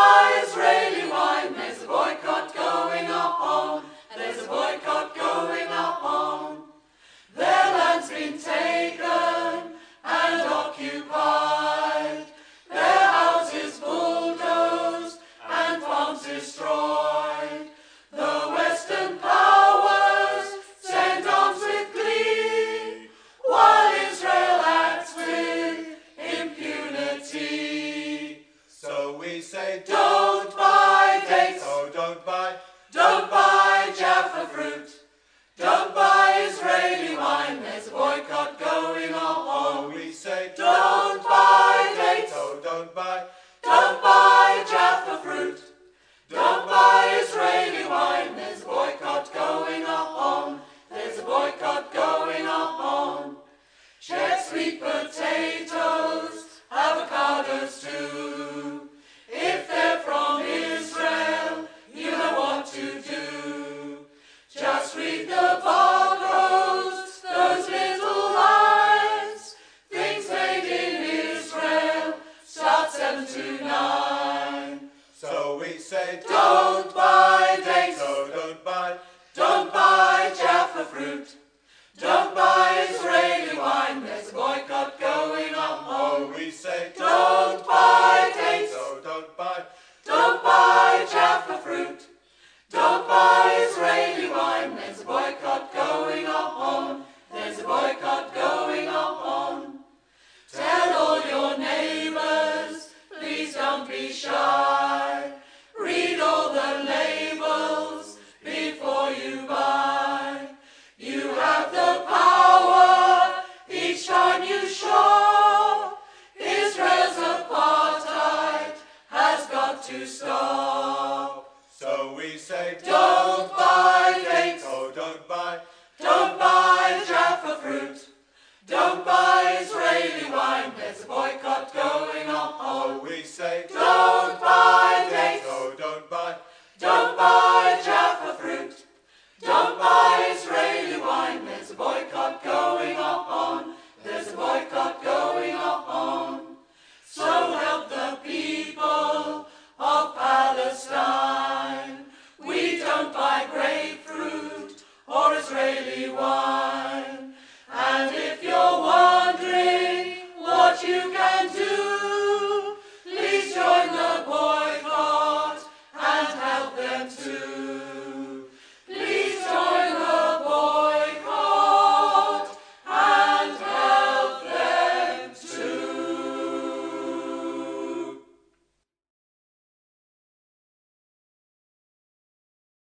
buy Israeli wine. There's a boycott going on. There's a boycott going on. Their land's been taken and occupied. Their houses bulldozed and farms destroyed. The Western powers send arms with glee, while Israel acts with impunity. So we say, Don't buy dates, oh, don't buy Jaffa fruit, don't buy Israeli wine. There's a boycott going on. Oh, we say, Don't buy dates, oh, don't buy Jaffa fruit, don't buy Israeli wine. There's a boycott going on. There's a boycott going on. Shed sweet potatoes, avocados too. If they're from Israel, you know what to do. Just read the barcodes, those little lines. Things made in Israel start 7 to 9. So we say, Don't buy dates, oh, don't buy Jaffa fruit, don't buy Israeli wine. There's a boycott going on. oh, we say, Don't buy dates, oh, don't buy Jaffa fruit, don't buy Israeli wine. There's a boycott going on. There's a boycott going on. Tell all your neighbors, please don't be shy. Read all the labels before you buy. You have the power each time you shop. Israel's apartheid has got to stop. So we say, Don't buy dates, oh, don't buy Jaffa fruit, don't buy Israeli wine. There's a boycott going on. oh, we say, Don't buy dates, oh, don't buy Jaffa fruit, don't buy Israeli wine. There's a boycott